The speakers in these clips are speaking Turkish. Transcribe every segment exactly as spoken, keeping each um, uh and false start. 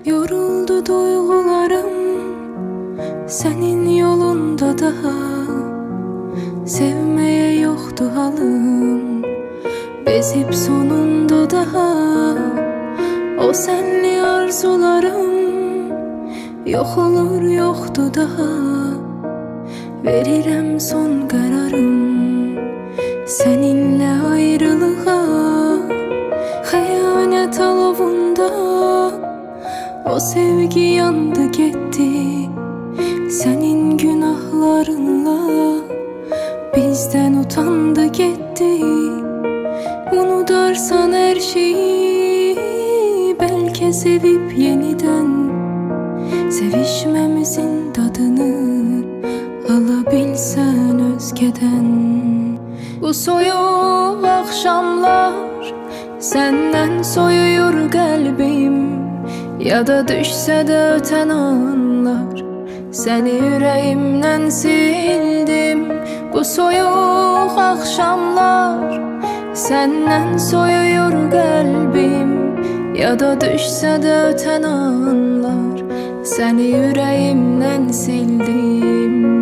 Yoruldu duygularım senin yolunda daha. Sevmeye yoktu halım, bezip sonunda daha. O senli arzularım yok olur yoktu daha. Verirem son kararım seninle ayrılığa. Hayanet alovunda o sevgi yandı gitti. Senin günahlarınla bizden utandı gitti. Unutarsan her şeyi, belki sevip yeniden sevişmemizin tadını alabilsen özgeden. Bu soyuq akşamlar senden soyuyor kalbim. Ya da düşse de öten anlar seni yüreğimden sildim. Bu soyuq akşamlar senden soyuyor kalbim. Ya da düşse de öten anlar seni yüreğimden sildim.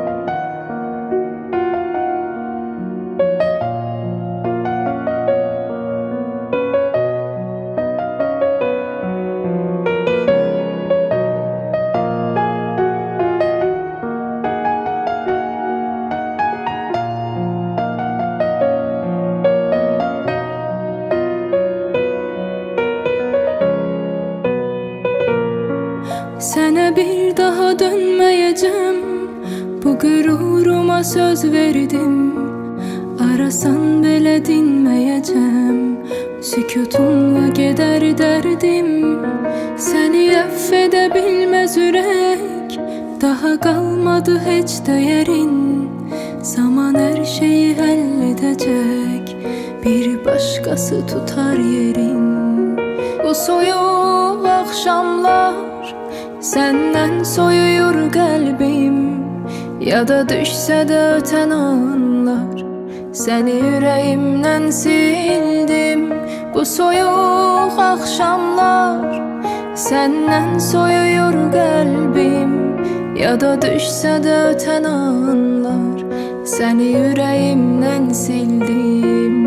Sana bir daha dönmeyeceğim, bu gururuma söz verdim. Arasan bile dinmeyeceğim, sükutunla gider derdim. Seni affedebilmez yürek, daha kalmadı hiç değerin. Zaman her şeyi halledecek, bir başkası tutar yerin. Bu soyuq akşamlar senden soyuyor kalbim. Ya da düşse de öten anlar seni yüreğimden sildim. Bu soyuq akşamlar senden soyuyor kalbim. Ya da düşse de öten anlar seni yüreğimden sildim.